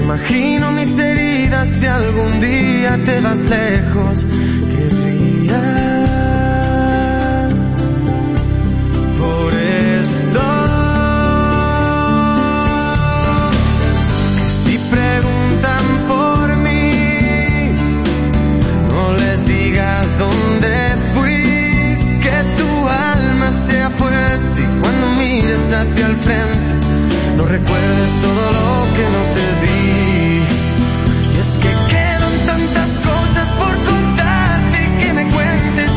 Imagino mis heridas si algún día te vas lejos.